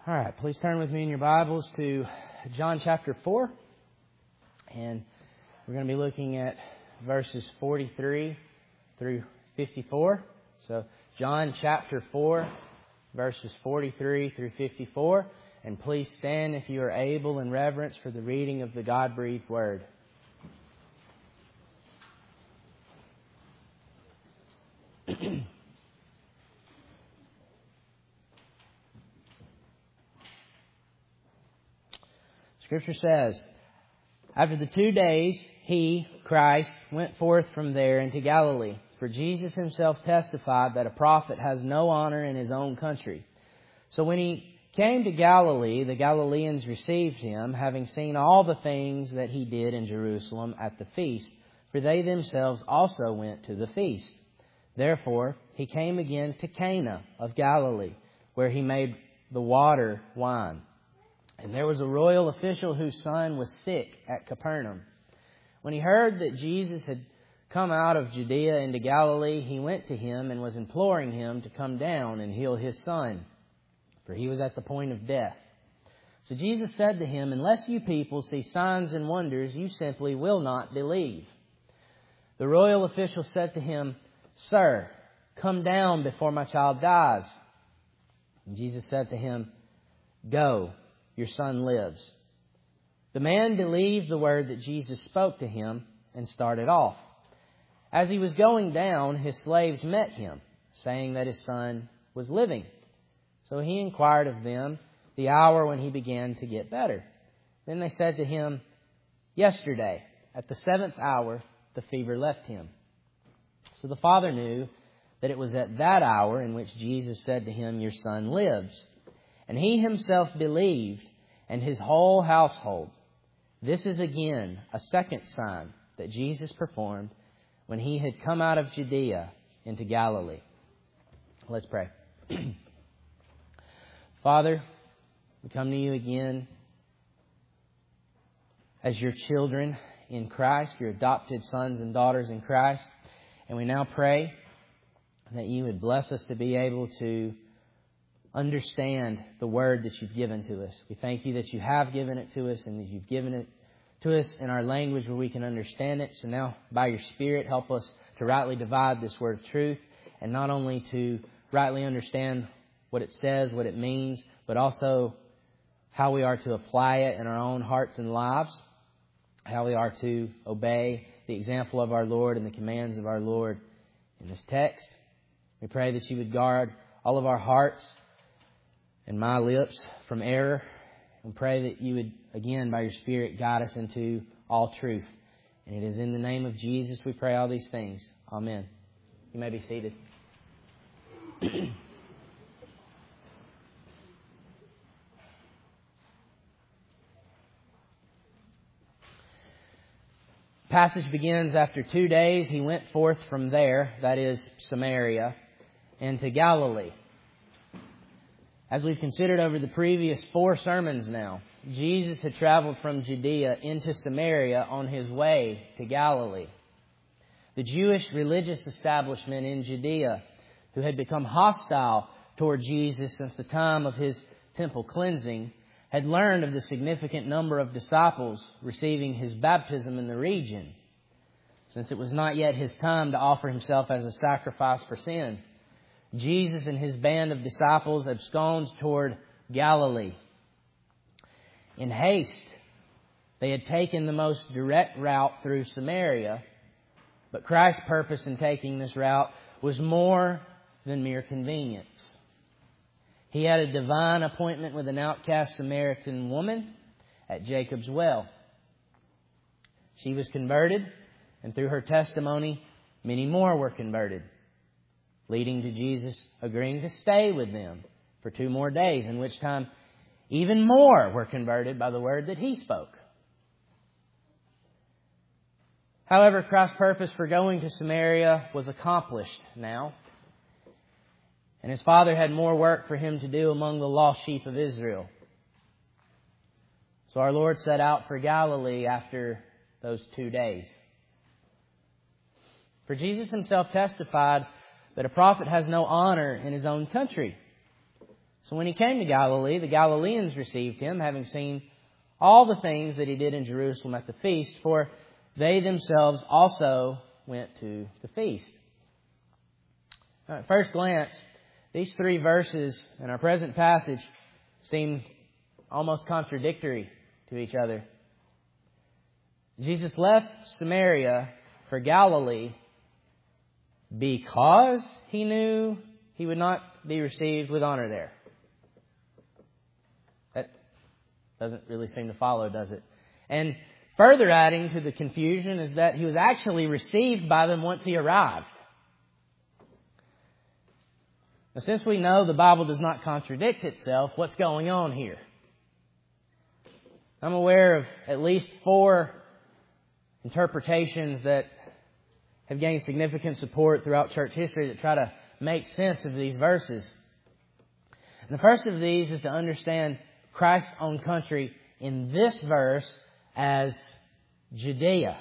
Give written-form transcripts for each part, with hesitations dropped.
All right, please turn with me in your Bibles to John chapter 4. And we're going to be looking at verses 43 through 54. So John chapter 4, verses 43 through 54. And please stand if you are able in reverence for the reading of the God-breathed Word. Scripture says, "After the 2 days, He, Christ, went forth from there into Galilee. For Jesus Himself testified that a prophet has no honor in his own country. So when He came to Galilee, the Galileans received Him, having seen all the things that He did in Jerusalem at the feast, for they themselves also went to the feast. Therefore, He came again to Cana of Galilee, where He made the water wine. And there was a royal official whose son was sick at Capernaum. When he heard that Jesus had come out of Judea into Galilee, he went to Him and was imploring Him to come down and heal his son, for he was at the point of death. So Jesus said to him, 'Unless you people see signs and wonders, you simply will not believe.' The royal official said to him, 'Sir, come down before my child dies.' And Jesus said to him, 'Go, your son lives.' The man believed the word that Jesus spoke to him and started off. As he was going down, his slaves met him, saying that his son was living. So he inquired of them the hour when he began to get better. Then they said to him, 'Yesterday, at the 7th hour, the fever left him.' So the father knew that it was at that hour in which Jesus said to him, 'Your son lives.' And he himself believed, and his whole household. This is again a second sign that Jesus performed when He had come out of Judea into Galilee." Let's pray. Father, we come to You again as Your children in Christ, Your adopted sons and daughters in Christ. And we now pray that You would bless us to be able to understand the Word that You've given to us. We thank You that You have given it to us and that You've given it to us in our language where we can understand it. So now, by Your Spirit, help us to rightly divide this Word of truth, and not only to rightly understand what it says, what it means, but also how we are to apply it in our own hearts and lives, how we are to obey the example of our Lord and the commands of our Lord in this text. We pray that You would guard all of our hearts and my lips from error, and pray that You would, again, by Your Spirit, guide us into all truth. And it is in the name of Jesus we pray all these things. Amen. You may be seated. Passage begins, "After 2 days he went forth from there," that is Samaria, "into Galilee." As we've considered over the previous 4 sermons now, Jesus had traveled from Judea into Samaria on His way to Galilee. The Jewish religious establishment in Judea, who had become hostile toward Jesus since the time of His temple cleansing, had learned of the significant number of disciples receiving His baptism in the region, since it was not yet His time to offer Himself as a sacrifice for sin. Jesus and His band of disciples absconded toward Galilee. In haste, they had taken the most direct route through Samaria, but Christ's purpose in taking this route was more than mere convenience. He had a divine appointment with an outcast Samaritan woman at Jacob's well. She was converted, and through her testimony, many more were converted, leading to Jesus agreeing to stay with them for 2 more days, in which time even more were converted by the word that He spoke. However, Christ's purpose for going to Samaria was accomplished now, and His Father had more work for Him to do among the lost sheep of Israel. So our Lord set out for Galilee after those 2 days. For Jesus Himself testified that a prophet has no honor in his own country. So when he came to Galilee, the Galileans received him, having seen all the things that he did in Jerusalem at the feast, for they themselves also went to the feast. Now, at first glance, these three verses in our present passage seem almost contradictory to each other. Jesus left Samaria for Galilee because he knew he would not be received with honor there. That doesn't really seem to follow, does it? And further adding to the confusion is that he was actually received by them once he arrived. Now, since we know the Bible does not contradict itself, what's going on here? I'm aware of at least 4 interpretations that have gained significant support throughout church history that try to make sense of these verses. And the first of these is to understand Christ's own country in this verse as Judea.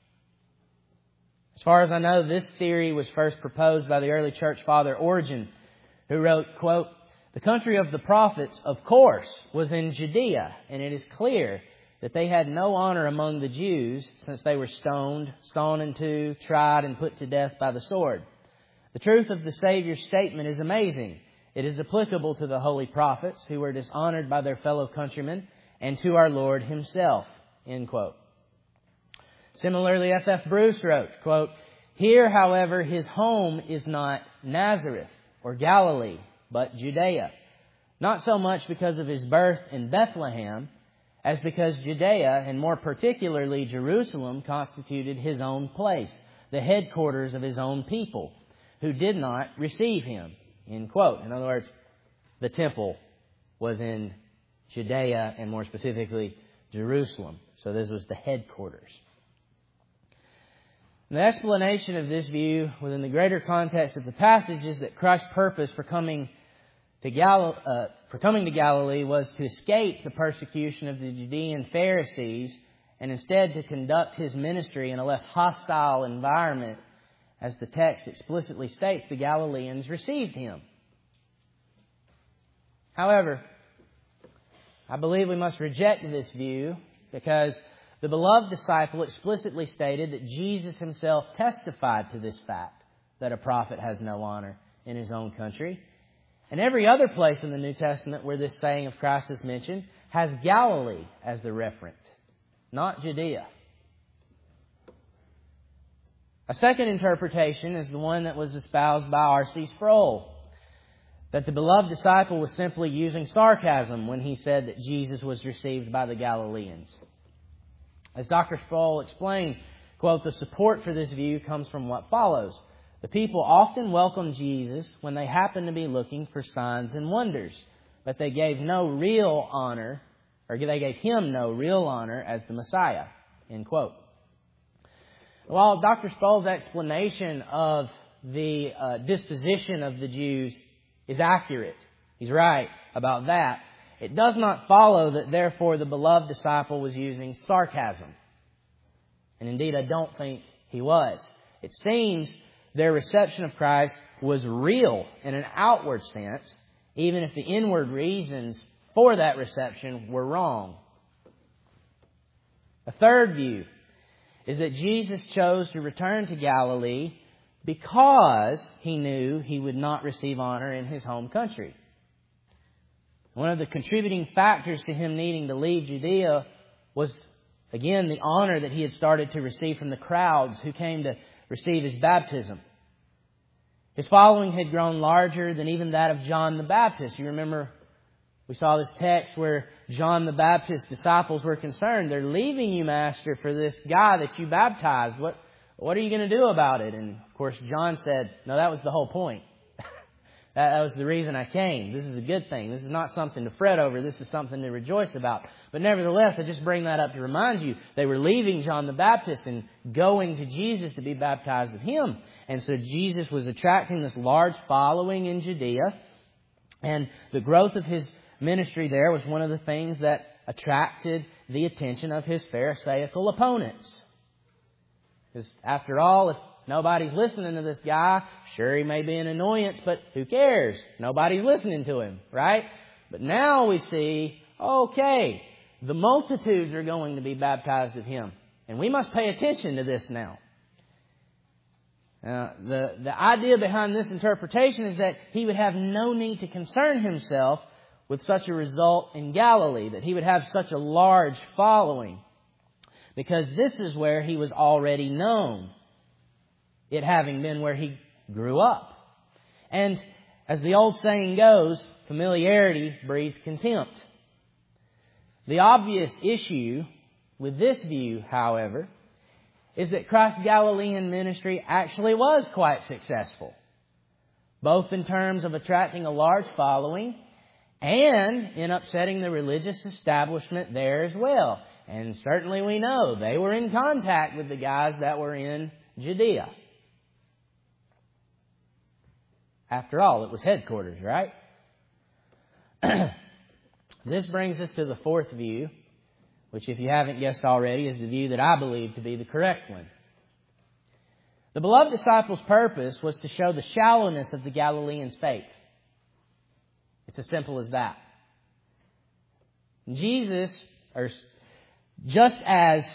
As far as I know, this theory was first proposed by the early church father Origen, who wrote, quote, "The country of the prophets, of course, was in Judea, and it is clear that they had no honor among the Jews, since they were stoned, sawn in two, tried, and put to death by the sword. The truth of the Savior's statement is amazing. It is applicable to the holy prophets who were dishonored by their fellow countrymen and to our Lord Himself." End quote. Similarly, F.F. Bruce wrote, quote, "Here, however, His home is not Nazareth or Galilee, but Judea. Not so much because of His birth in Bethlehem, as because Judea, and more particularly Jerusalem, constituted His own place, the headquarters of His own people, who did not receive Him." End quote. In other words, the temple was in Judea, and more specifically, Jerusalem. So this was the headquarters. The explanation of this view within the greater context of the passage is that Christ's purpose for coming to Galilee was to escape the persecution of the Judean Pharisees and instead to conduct His ministry in a less hostile environment. As the text explicitly states, the Galileans received Him. However, I believe we must reject this view because the beloved disciple explicitly stated that Jesus Himself testified to this fact, that a prophet has no honor in his own country. And every other place in the New Testament where this saying of Christ is mentioned has Galilee as the referent, not Judea. A second interpretation is the one that was espoused by R.C. Sproul, that the beloved disciple was simply using sarcasm when he said that Jesus was received by the Galileans. As Dr. Sproul explained, quote, "The support for this view comes from what follows. The people often welcomed Jesus when they happened to be looking for signs and wonders, but they gave no real honor, or they gave Him no real honor as the Messiah." End quote. While Dr. Sproul's explanation of the disposition of the Jews is accurate, he's right about that, it does not follow that therefore the beloved disciple was using sarcasm. And indeed, I don't think he was. It seems their reception of Christ was real in an outward sense, even if the inward reasons for that reception were wrong. A third view is that Jesus chose to return to Galilee because He knew He would not receive honor in His home country. One of the contributing factors to Him needing to leave Judea was, again, the honor that He had started to receive from the crowds who came to receive His baptism. His following had grown larger than even that of John the Baptist. You remember we saw this text where John the Baptist's disciples were concerned. "They're leaving you, Master, for this guy that you baptized. What are you going to do about it?" And of course, John said, "No, that was the whole point. That was the reason I came. This is a good thing. This is not something to fret over. This is something to rejoice about." But nevertheless, I just bring that up to remind you, they were leaving John the Baptist and going to Jesus to be baptized of Him. And so Jesus was attracting this large following in Judea. And the growth of His ministry there was one of the things that attracted the attention of His Pharisaical opponents. Because after all, if Nobody's listening to this guy. Sure, he may be an annoyance, but who cares? Nobody's listening to him, right? But now we see, okay, the multitudes are going to be baptized of him. And we must pay attention to this now. The idea behind this interpretation is that he would have no need to concern himself with such a result in Galilee, that he would have such a large following, because this is where he was already known, it having been where he grew up. And as the old saying goes, familiarity breeds contempt. The obvious issue with this view, however, is that Christ's Galilean ministry actually was quite successful, both in terms of attracting a large following and in upsetting the religious establishment there as well. And certainly we know they were in contact with the guys that were in Judea. After all, it was headquarters, right? This brings us to the fourth view, which, if you haven't guessed already, is the view that I believe to be the correct one. The beloved disciples' purpose was to show the shallowness of the Galileans' faith. It's as simple as that. Just as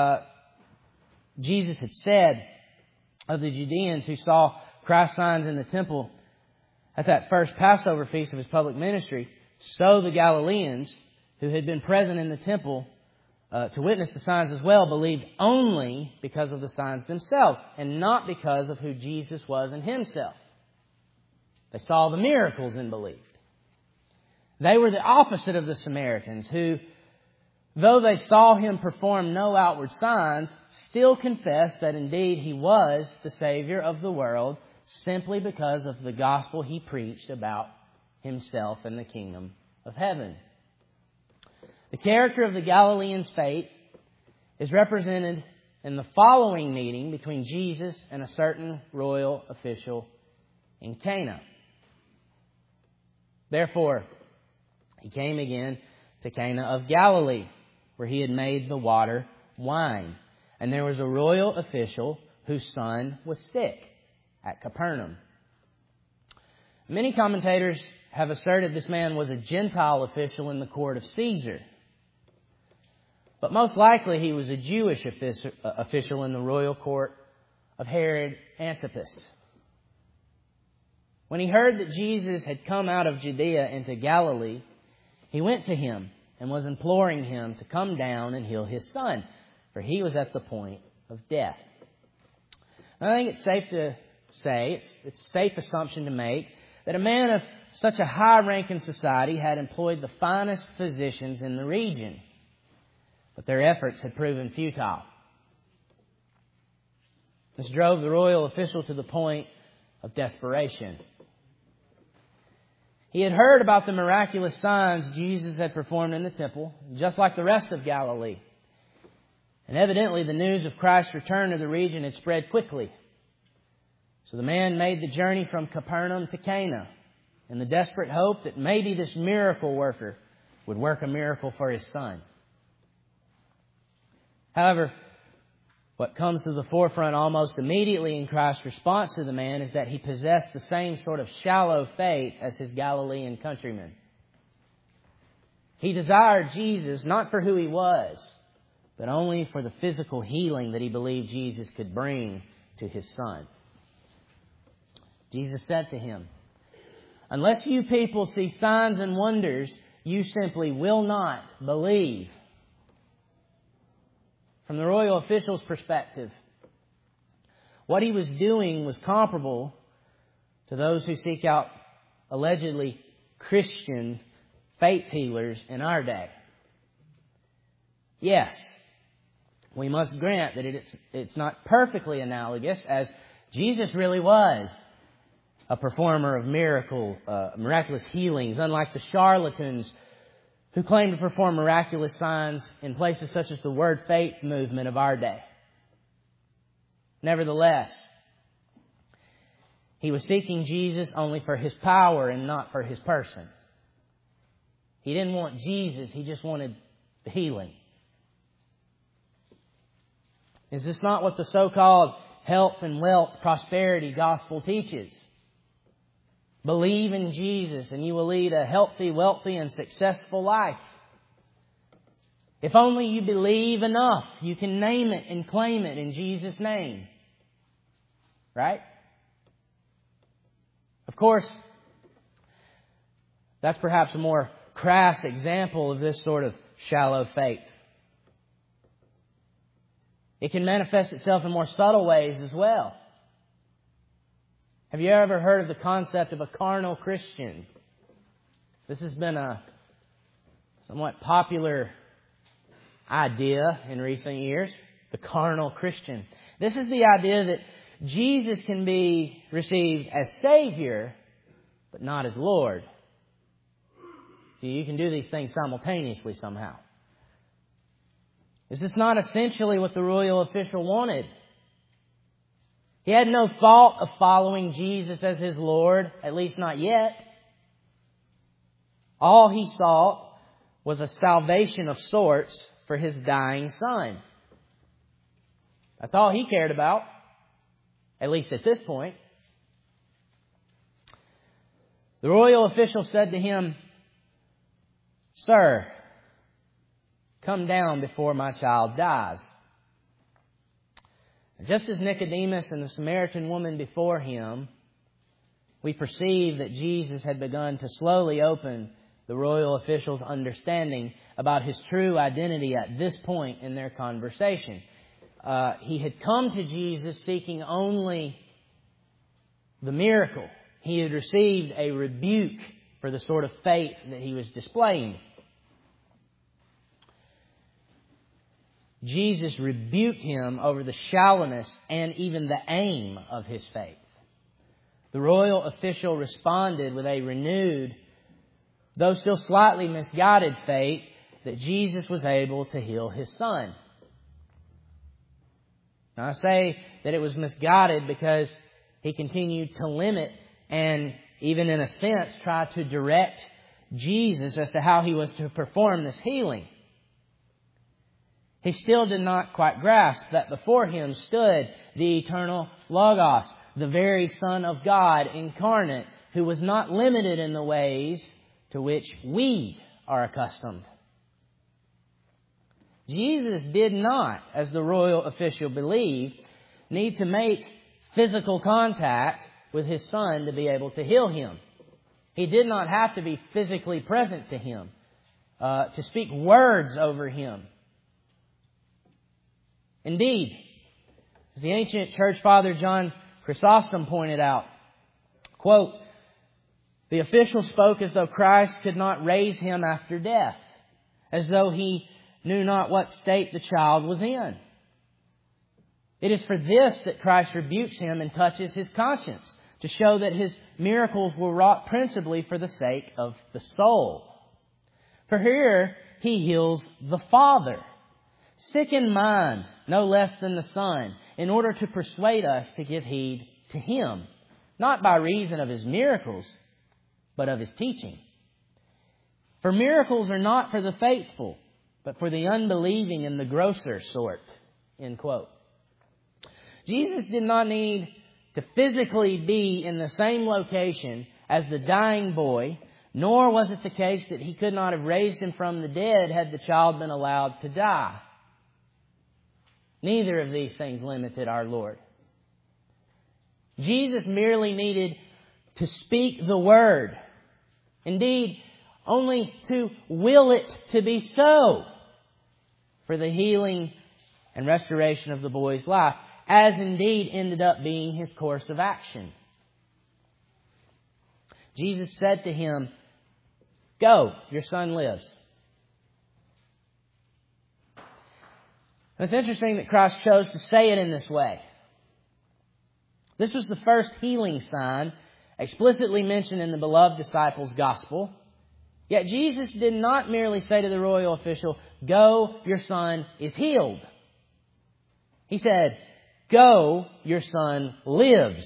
Jesus had said of the Judeans who saw Christ's signs in the temple at that first Passover feast of his public ministry, so the Galileans who had been present in the temple to witness the signs as well believed only because of the signs themselves and not because of who Jesus was in himself. They saw the miracles and believed. They were the opposite of the Samaritans who, though they saw him perform no outward signs, still confessed that indeed he was the Savior of the world simply because of the gospel he preached about himself and the kingdom of heaven. The character of the Galileans' faith is represented in the following meeting between Jesus and a certain royal official in Cana. Therefore, he came again to Cana of Galilee, where he had made the water wine. And there was a royal official whose son was sick at Capernaum. Many commentators have asserted this man was a Gentile official in the court of Caesar. But most likely he was a Jewish official in the royal court of Herod Antipas. When he heard that Jesus had come out of Judea into Galilee, he went to him and was imploring him to come down and heal his son, for he was at the point of death. I think it's safe to say, it's a safe assumption to make, that a man of such a high rank in society had employed the finest physicians in the region. But their efforts had proven futile. This drove the royal official to the point of desperation. He had heard about the miraculous signs Jesus had performed in the temple, just like the rest of Galilee. And evidently the news of Christ's return to the region had spread quickly. So the man made the journey from Capernaum to Cana in the desperate hope that maybe this miracle worker would work a miracle for his son. However, what comes to the forefront almost immediately in Christ's response to the man is that he possessed the same sort of shallow faith as his Galilean countrymen. He desired Jesus not for who he was, but only for the physical healing that he believed Jesus could bring to his son. Jesus said to him, "Unless you people see signs and wonders, you simply will not believe." From the royal official's perspective, what he was doing was comparable to those who seek out allegedly Christian faith healers in our day. Yes, we must grant that it's not perfectly analogous, as Jesus really was a performer of miraculous healings, unlike the charlatans who claim to perform miraculous signs in places such as the Word Faith movement of our day. Nevertheless, he was seeking Jesus only for his power and not for his person. He didn't want Jesus, he just wanted the healing. Is this not what the so-called health and wealth, prosperity gospel teaches. Believe in Jesus and you will lead a healthy, wealthy, and successful life. If only you believe enough, you can name it and claim it in Jesus' name. Right? Of course, that's perhaps a more crass example of this sort of shallow faith. It can manifest itself in more subtle ways as well. Have you ever heard of the concept of a carnal Christian? This has been a somewhat popular idea in recent years. The carnal Christian. This is the idea that Jesus can be received as Savior, but not as Lord. See, you can do these things simultaneously somehow. Is this not essentially what the royal official wanted? He had no thought of following Jesus as his Lord, at least not yet. All he sought was a salvation of sorts for his dying son. That's all he cared about, at least at this point. The royal official said to him, "Sir, come down before my child dies." Just as Nicodemus and the Samaritan woman before him, we perceive that Jesus had begun to slowly open the royal official's understanding about his true identity at this point in their conversation. He had come to Jesus seeking only the miracle. He had received a rebuke for the sort of faith that he was displaying. Jesus rebuked him over the shallowness and even the aim of his faith. The royal official responded with a renewed, though still slightly misguided faith that Jesus was able to heal his son. Now, I say that it was misguided because he continued to limit and even in a sense try to direct Jesus as to how he was to perform this healing. He still did not quite grasp that before him stood the eternal Logos, the very Son of God incarnate, who was not limited in the ways to which we are accustomed. Jesus did not, as the royal official believed, need to make physical contact with his son to be able to heal him. He did not have to be physically present to him, to speak words over him. Indeed, as the ancient church father John Chrysostom pointed out, quote, "The official spoke as though Christ could not raise him after death, as though he knew not what state the child was in. It is for this that Christ rebukes him and touches his conscience, to show that his miracles were wrought principally for the sake of the soul. For here he heals the Father, sick in mind, no less than the Son, in order to persuade us to give heed to him, not by reason of his miracles, but of his teaching. For miracles are not for the faithful, but for the unbelieving and the grosser sort." End quote. Jesus did not need to physically be in the same location as the dying boy, nor was it the case that he could not have raised him from the dead had the child been allowed to die. Neither of these things limited our Lord. Jesus merely needed to speak the word. Indeed, only to will it to be so for the healing and restoration of the boy's life, as indeed ended up being his course of action. Jesus said to him, "Go, your son lives." It's interesting that Christ chose to say it in this way. This was the first healing sign explicitly mentioned in the beloved disciples' gospel. Yet Jesus did not merely say to the royal official, "Go, your son is healed." He said, "Go, your son lives."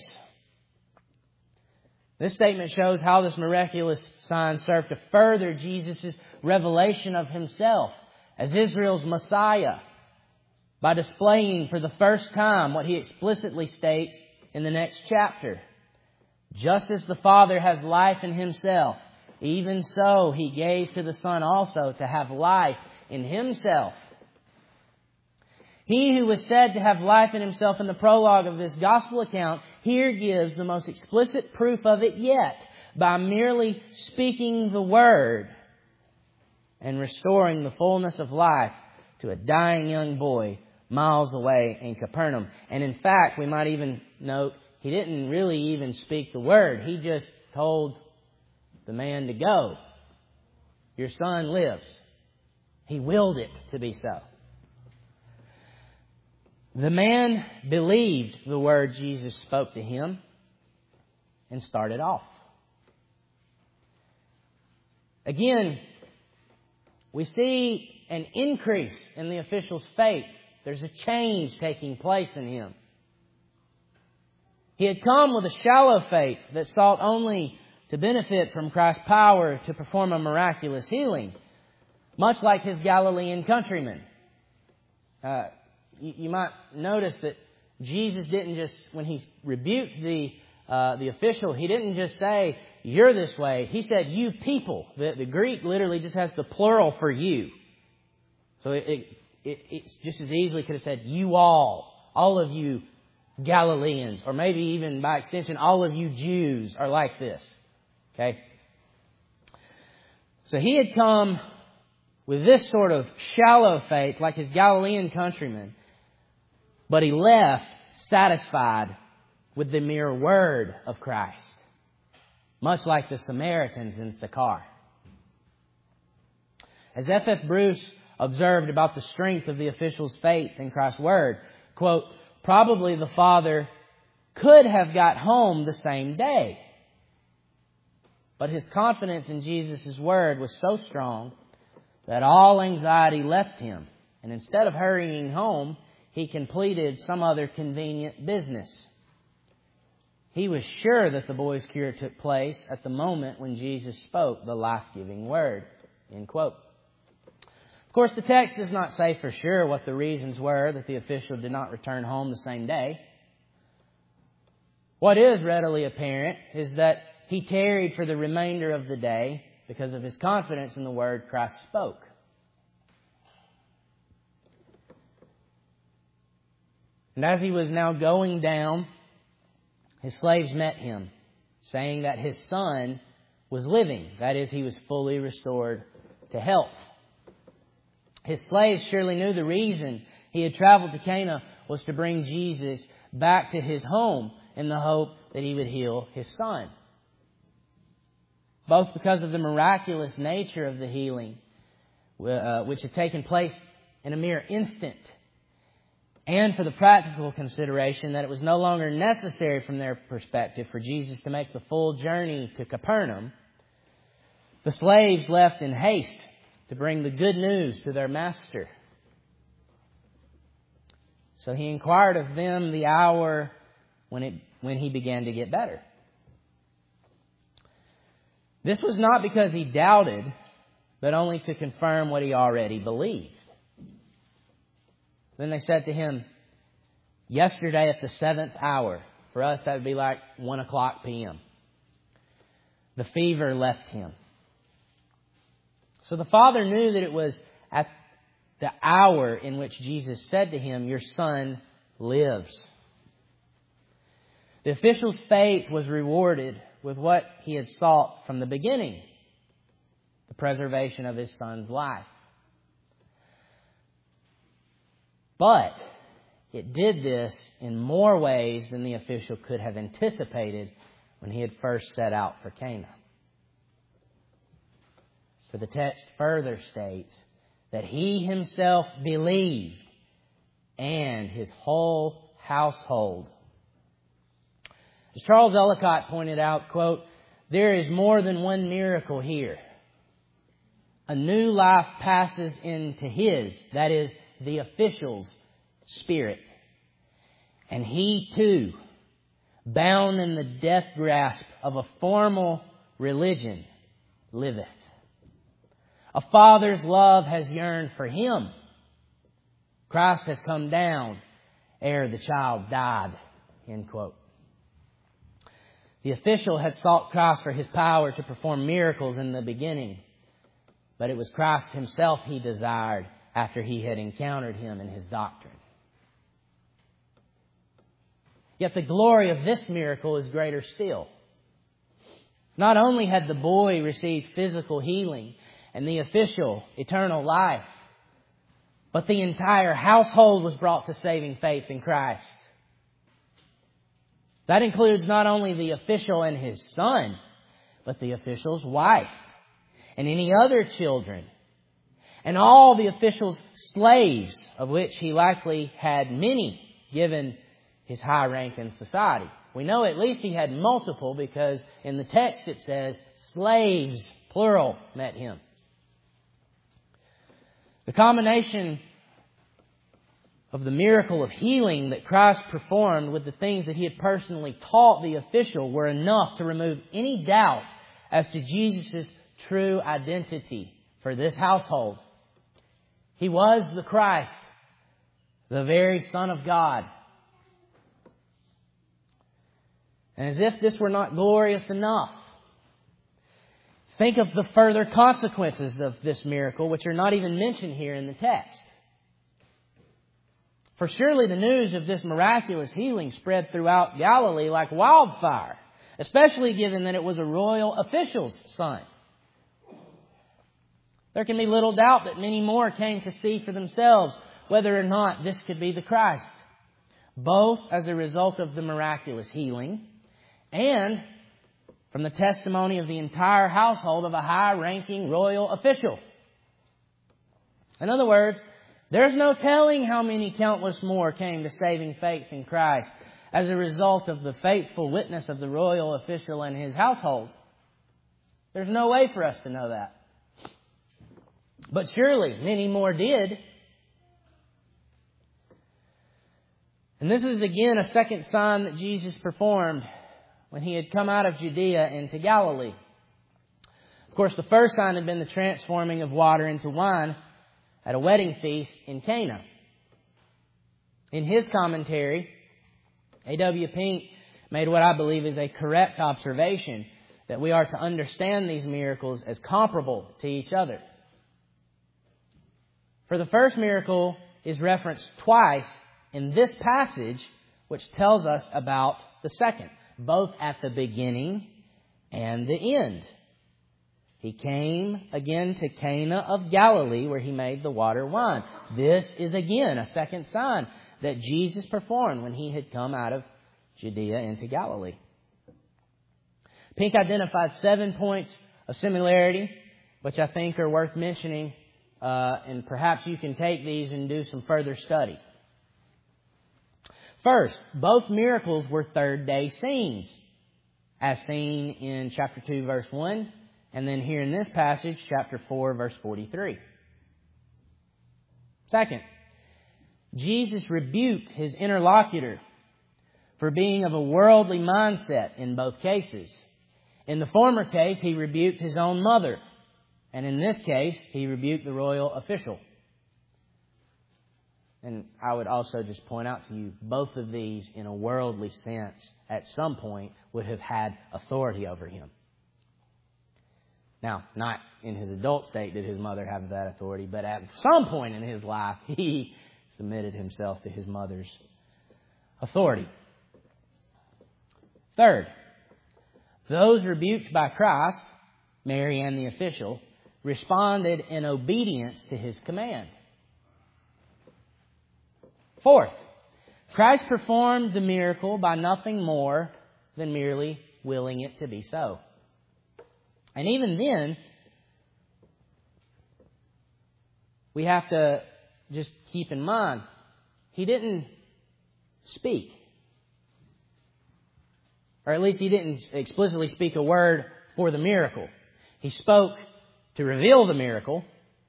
This statement shows how this miraculous sign served to further Jesus' revelation of himself as Israel's Messiah, by displaying for the first time what He explicitly states in the next chapter. Just as the Father has life in Himself, even so He gave to the Son also to have life in Himself. He who was said to have life in Himself in the prologue of this Gospel account here gives the most explicit proof of it yet by merely speaking the Word and restoring the fullness of life to a dying young boy miles away in Capernaum. And in fact, we might even note, He didn't really even speak the Word. He just told the man to go. Your son lives. He willed it to be so. The man believed the word Jesus spoke to him and started off. Again, we see an increase in the official's faith. There's a change taking place in him. He had come with a shallow faith that sought only to benefit from Christ's power to perform a miraculous healing, much like his Galilean countrymen. You might notice that Jesus didn't just, when He rebuked the official, He didn't just say, "You're this way." He said, "You people." The Greek literally just has the plural for you. So it's just as easily could have said, "You all of you Galileans," or maybe even by extension, all of you Jews are like this. Okay? So He had come with this sort of shallow faith like his Galilean countrymen, but He left satisfied with the mere word of Christ, much like the Samaritans in Sychar. As F.F. Bruce observed about the strength of the official's faith in Christ's word, quote, "Probably the father could have got home the same day, but his confidence in Jesus' word was so strong that all anxiety left him, and instead of hurrying home, he completed some other convenient business. He was sure that the boy's cure took place at the moment when Jesus spoke the life-giving word." End quote. Of course, the text does not say for sure what the reasons were that the official did not return home the same day. What is readily apparent is that he tarried for the remainder of the day because of his confidence in the word Christ spoke. And as he was now going down, his slaves met him, saying that his son was living. That is, he was fully restored to health. His slaves surely knew the reason he had traveled to Cana was to bring Jesus back to his home in the hope that He would heal his son. Both because of the miraculous nature of the healing, which had taken place in a mere instant, and for the practical consideration that it was no longer necessary from their perspective for Jesus to make the full journey to Capernaum, the slaves left in haste to bring the good news to their master. So He inquired of them the hour when he began to get better. This was not because He doubted, but only to confirm what he already believed. Then they said to him, "Yesterday at the 7th hour," for us that would be like 1:00 p.m., "the fever left him." So the father knew that it was at the hour in which Jesus said to him, "Your son lives." The official's faith was rewarded with what he had sought from the beginning, the preservation of his son's life. But it did this in more ways than the official could have anticipated when he had first set out for Cana. For the text further states that he himself believed and his whole household. As Charles Ellicott pointed out, quote, "There is more than one miracle here. A new life passes into his," that is, the official's, spirit. "And he too, bound in the death grasp of a formal religion, liveth. A father's love has yearned for him. Christ has come down ere the child died. End quote. The official had sought Christ for His power to perform miracles in the beginning, but it was Christ Himself he desired after he had encountered Him in His doctrine. Yet the glory of this miracle is greater still. Not only had the boy received physical healing and the official eternal life, but the entire household was brought to saving faith in Christ. That includes not only the official and his son, but the official's wife and any other children, and all the official's slaves, of which he likely had many given his high rank in society. We know at least he had multiple because in the text it says slaves, plural, met him. The combination of the miracle of healing that Christ performed with the things that He had personally taught the official were enough to remove any doubt as to Jesus' true identity for this household. He was the Christ, the very Son of God. And as if this were not glorious enough, think of the further consequences of this miracle, which are not even mentioned here in the text. For surely the news of this miraculous healing spread throughout Galilee like wildfire, especially given that it was a royal official's son. There can be little doubt that many more came to see for themselves whether or not this could be the Christ, both as a result of the miraculous healing and from the testimony of the entire household of a high-ranking royal official. In other words, there's no telling how many countless more came to saving faith in Christ as a result of the faithful witness of the royal official and his household. There's no way for us to know that. But surely many more did. And this is again a second sign that Jesus performed when He had come out of Judea into Galilee. Of course, the first sign had been the transforming of water into wine at a wedding feast in Cana. In his commentary, A.W. Pink made what I believe is a correct observation that we are to understand these miracles as comparable to each other. For the first miracle is referenced twice in this passage, which tells us about the second, both at the beginning and the end. He came again to Cana of Galilee where He made the water wine. This is again a second sign that Jesus performed when He had come out of Judea into Galilee. Pink identified 7 points of similarity, which I think are worth mentioning, and perhaps you can take these and do some further study. First, both miracles were third-day scenes, as seen in chapter 2, verse 1, and then here in this passage, chapter 4, verse 43. Second, Jesus rebuked His interlocutor for being of a worldly mindset in both cases. In the former case, He rebuked His own mother, and in this case, He rebuked the royal official. And I would also just point out to you, both of these, in a worldly sense, at some point, would have had authority over Him. Now, not in His adult state did His mother have that authority, but at some point in His life, He submitted Himself to His mother's authority. Third, those rebuked by Christ, Mary and the official, responded in obedience to His command. Fourth, Christ performed the miracle by nothing more than merely willing it to be so. And even then, we have to just keep in mind, He didn't speak. Or at least He didn't explicitly speak a word for the miracle. He spoke to reveal the miracle.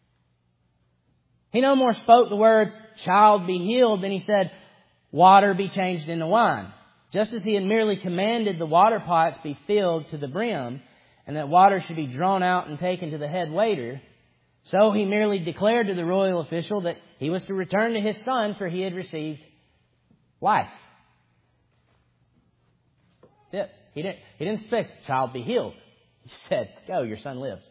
He no more spoke the words, "Child, be healed," than He said, "Water be changed into wine." Just as He had merely commanded the water pots be filled to the brim, and that water should be drawn out and taken to the head waiter, So he merely declared to the royal official that he was to return to his son, for he had received life. That's it. He didn't expect the child to be healed. He said, "Go, your son lives."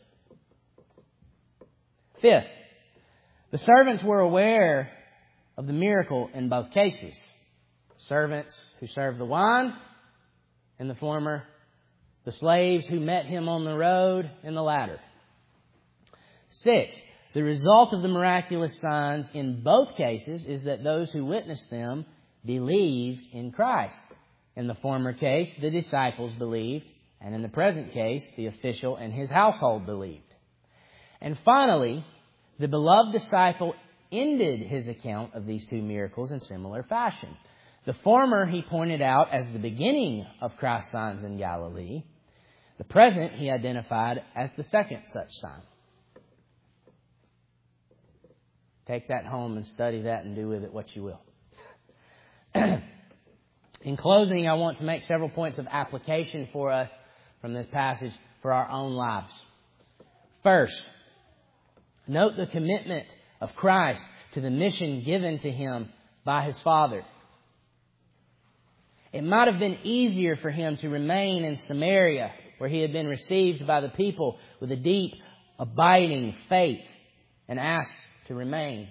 Fifth, the servants were aware of the miracle in both cases. Servants who served the wine in the former, the slaves who met him on the road in the latter. Sixth, the result of the miraculous signs in both cases is that those who witnessed them believed in Christ. In the former case, the disciples believed, and in the present case, the official and his household believed. And finally, the beloved disciple ended his account of these two miracles in similar fashion. The former he pointed out as the beginning of Christ's signs in Galilee. The present he identified as the second such sign. Take that home and study that and do with it what you will. In closing, I want to make several points of application for us from this passage for our own lives. First, note the commitment of Christ to the mission given to him by his Father. It might have been easier for him to remain in Samaria, where he had been received by the people with a deep, abiding faith, and asked to remain.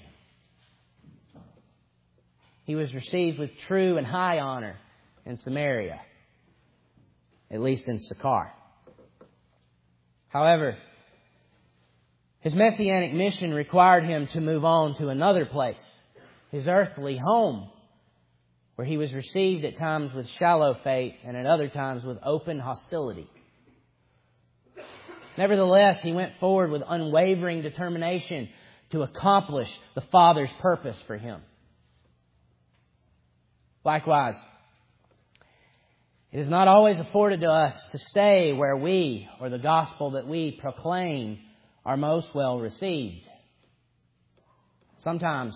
He was received with true and high honor in Samaria, at least in Sychar. However, his messianic mission required him to move on to another place, his earthly home, where he was received at times with shallow faith and at other times with open hostility. Nevertheless, he went forward with unwavering determination to accomplish the Father's purpose for him. Likewise, it is not always afforded to us to stay where we, or the gospel that we proclaim, are most well received. Sometimes,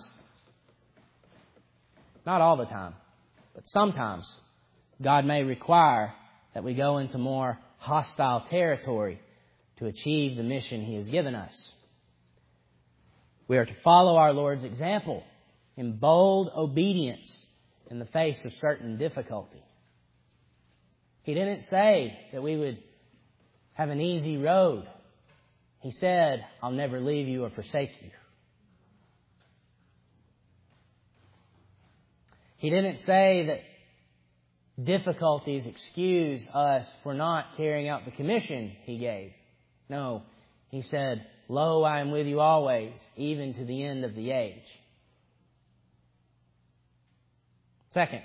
not all the time, but sometimes, God may require that we go into more hostile territory to achieve the mission He has given us. We are to follow our Lord's example in bold obedience in the face of certain difficulty. He didn't say that we would have an easy road. He said, "I'll never leave you or forsake you." He didn't say that difficulties excuse us for not carrying out the commission He gave. No, He said, "Lo, I am with you always, even to the end of the age." Second,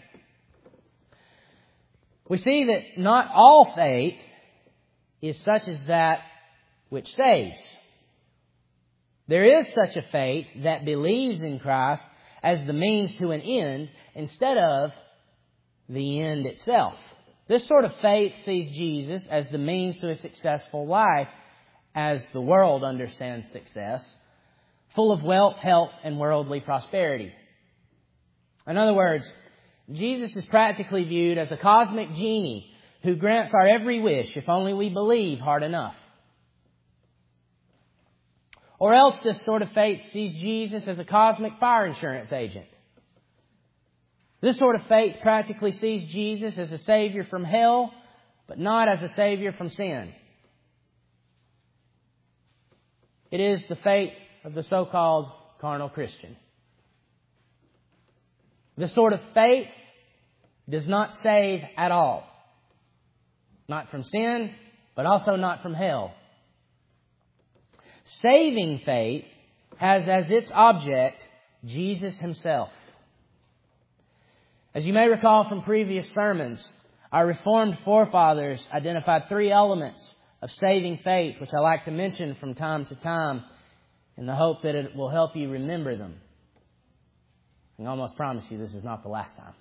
we see that not all faith is such as that which saves. There is such a faith that believes in Christ as the means to an end instead of the end itself. This sort of faith sees Jesus as the means to a successful life as the world understands success, full of wealth, health, and worldly prosperity. In other words, Jesus is practically viewed as a cosmic genie who grants our every wish if only we believe hard enough. Or else this sort of faith sees Jesus as a cosmic fire insurance agent. This sort of faith practically sees Jesus as a Savior from hell, but not as a Savior from sin. It is the faith of the so-called carnal Christian. This sort of faith does not save at all. Not from sin, but also not from hell. Saving faith has as its object Jesus Himself. As you may recall from previous sermons, our Reformed forefathers identified three elements of saving faith, which I like to mention from time to time in the hope that it will help you remember them. I can almost promise you this is not the last time.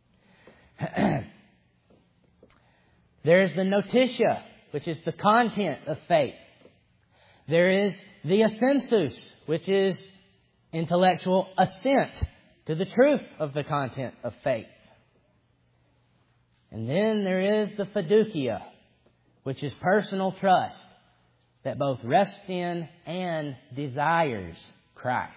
There is the notitia, which is the content of faith. There is the assensus, which is intellectual assent to the truth of the content of faith. And then there is the fiducia, which is personal trust that both rests in and desires Christ.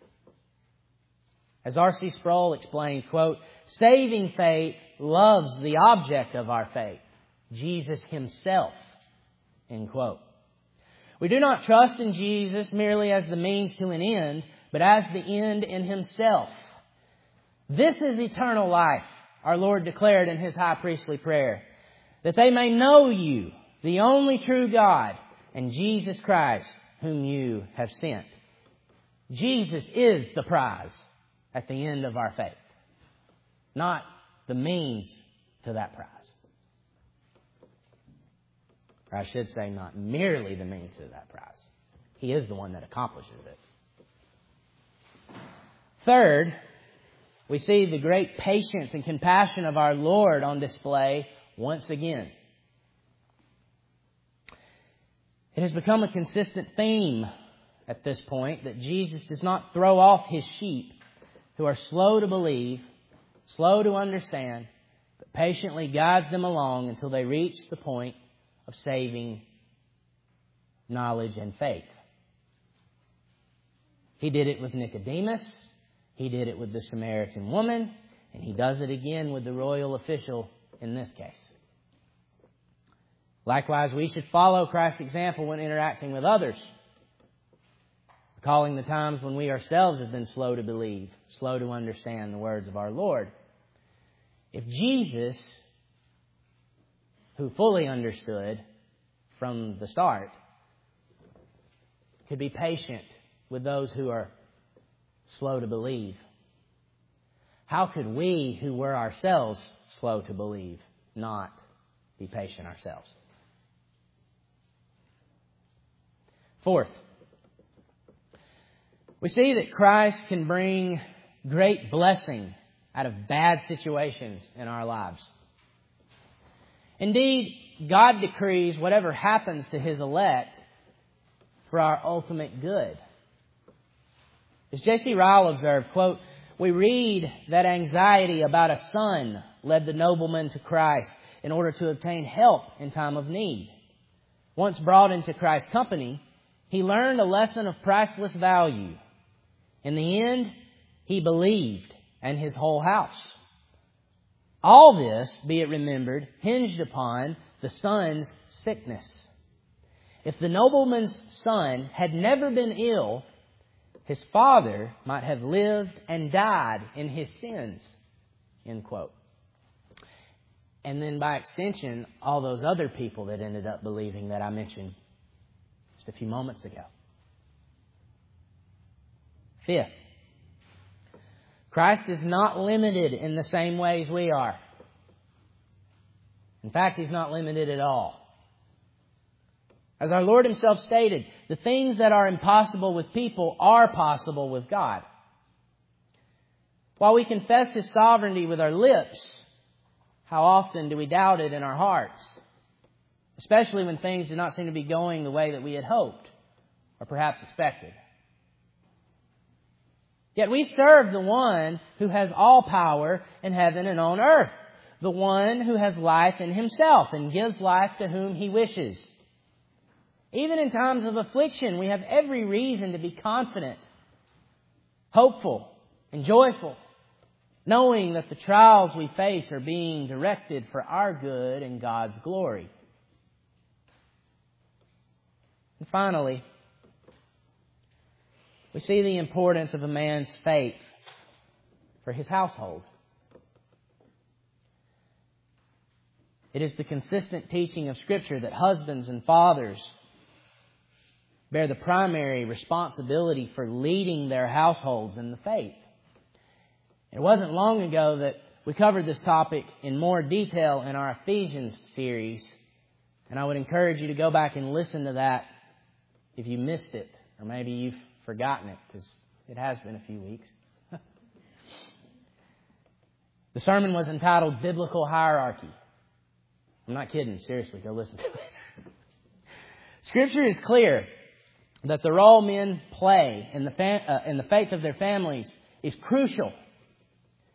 As R.C. Sproul explained, quote, saving faith loves the object of our faith, Jesus Himself, end quote. We do not trust in Jesus merely as the means to an end, but as the end in Himself. This is eternal life, our Lord declared in His high priestly prayer, that they may know You, the only true God, and Jesus Christ, whom You have sent. Jesus is the prize at the end of our faith, not the means to that prize. Or I should say, not merely the means to that prize. He is the one that accomplishes it. Third, we see the great patience and compassion of our Lord on display once again. It has become a consistent theme at this point that Jesus does not throw off His sheep who are slow to believe, slow to understand, but patiently guides them along until they reach the point of saving knowledge and faith. He did it with Nicodemus. He did it with the Samaritan woman. And He does it again with the royal official in this case. Likewise, we should follow Christ's example when interacting with others, recalling the times when we ourselves have been slow to believe, slow to understand the words of our Lord. If Jesus, who fully understood from the start, could be patient with those who are slow to believe, how could we, who were ourselves slow to believe, not be patient ourselves? Fourth, we see that Christ can bring great blessing out of bad situations in our lives. Indeed, God decrees whatever happens to His elect for our ultimate good. As J.C. Ryle observed, quote, we read that anxiety about a son led the nobleman to Christ in order to obtain help in time of need. Once brought into Christ's company, he learned a lesson of priceless value. In the end, he believed, and his whole house. All this, be it remembered, hinged upon the son's sickness. If the nobleman's son had never been ill, his father might have lived and died in his sins. End quote. And then by extension, all those other people that ended up believing that I mentioned just a few moments ago. Fifth, Christ is not limited in the same ways we are. In fact, He's not limited at all. As our Lord Himself stated, the things that are impossible with people are possible with God. While we confess His sovereignty with our lips, how often do we doubt it in our hearts? Especially when things do not seem to be going the way that we had hoped or perhaps expected. Yet we serve the one who has all power in heaven and on earth. The one who has life in Himself and gives life to whom He wishes. Even in times of affliction, we have every reason to be confident, hopeful, and joyful, knowing that the trials we face are being directed for our good and God's glory. And finally, we see the importance of a man's faith for his household. It is the consistent teaching of Scripture that husbands and fathers bear the primary responsibility for leading their households in the faith. It wasn't long ago that we covered this topic in more detail in our Ephesians series, and I would encourage you to go back and listen to that if you missed it, or maybe you've forgotten it, because it has been a few weeks. The sermon was entitled Biblical Hierarchy. I'm not kidding. Seriously, go listen to it. Scripture is clear that the role men play in the faith of their families is crucial.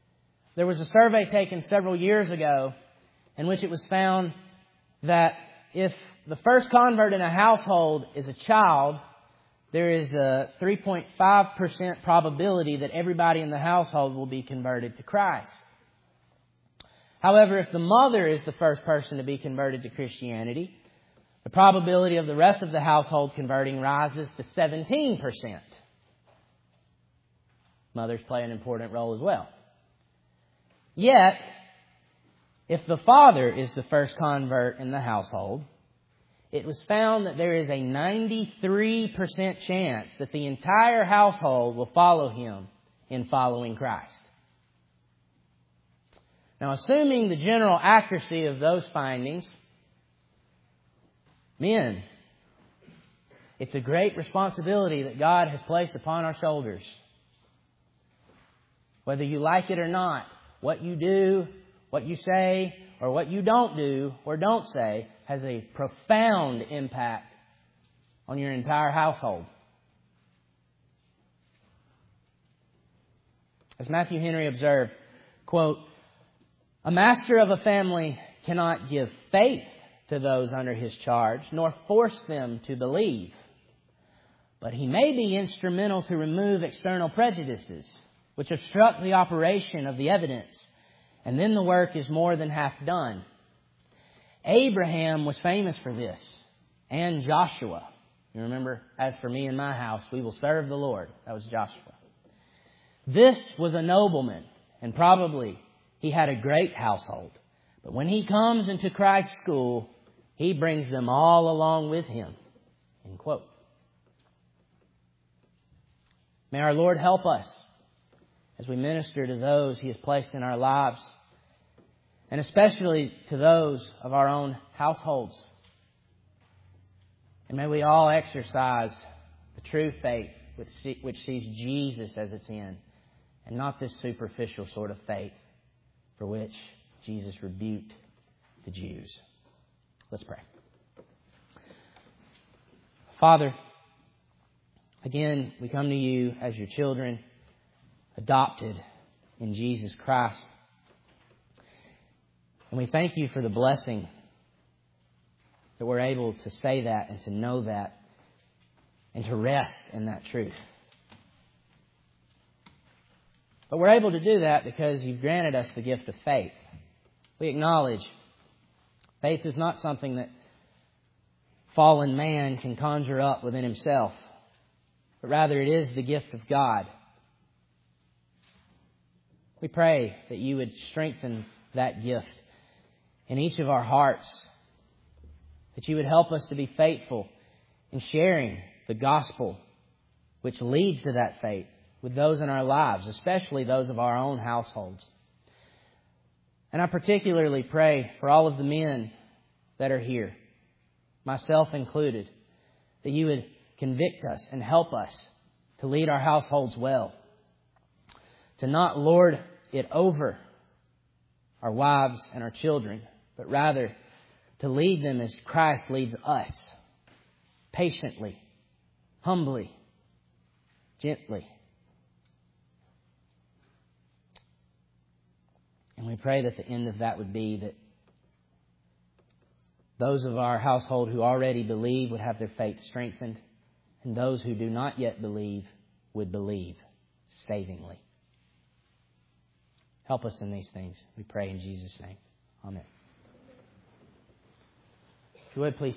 There was a survey taken several years ago in which it was found that if the first convert in a household is a child, there is a 3.5% probability that everybody in the household will be converted to Christ. However, if the mother is the first person to be converted to Christianity, the probability of the rest of the household converting rises to 17%. Mothers play an important role as well. Yet, if the father is the first convert in the household, it was found that there is a 93% chance that the entire household will follow him in following Christ. Now, assuming the general accuracy of those findings, men, it's a great responsibility that God has placed upon our shoulders. Whether you like it or not, what you do, what you say, or what you don't do or don't say has a profound impact on your entire household. As Matthew Henry observed, quote, "A master of a family cannot give faith to those under his charge, nor force them to believe. But he may be instrumental to remove external prejudices, which obstruct the operation of the evidence, and then the work is more than half done. Abraham was famous for this, and Joshua." You remember, "As for me and my house, we will serve the Lord." That was Joshua. "This was a nobleman, and probably he had a great household. But when he comes into Christ's school, he brings them all along with him." End quote. May our Lord help us as we minister to those He has placed in our lives, and especially to those of our own households. And may we all exercise the true faith which sees Jesus as its end, and not this superficial sort of faith for which Jesus rebuked the Jews. Let's pray. Father, again, we come to You as Your children, adopted in Jesus Christ. And we thank You for the blessing that we're able to say that and to know that and to rest in that truth. But we're able to do that because You've granted us the gift of faith. We acknowledge faith is not something that fallen man can conjure up within himself, but rather it is the gift of God. We pray that You would strengthen that gift in each of our hearts, that You would help us to be faithful in sharing the gospel which leads to that faith with those in our lives, especially those of our own households. And I particularly pray for all of the men that are here, myself included, that You would convict us and help us to lead our households well, to not lord it over our wives and our children, but rather to lead them as Christ leads us, patiently, humbly, gently. And we pray that the end of that would be that those of our household who already believe would have their faith strengthened, and those who do not yet believe would believe savingly. Help us in these things. We pray in Jesus' name. Amen. If you would, please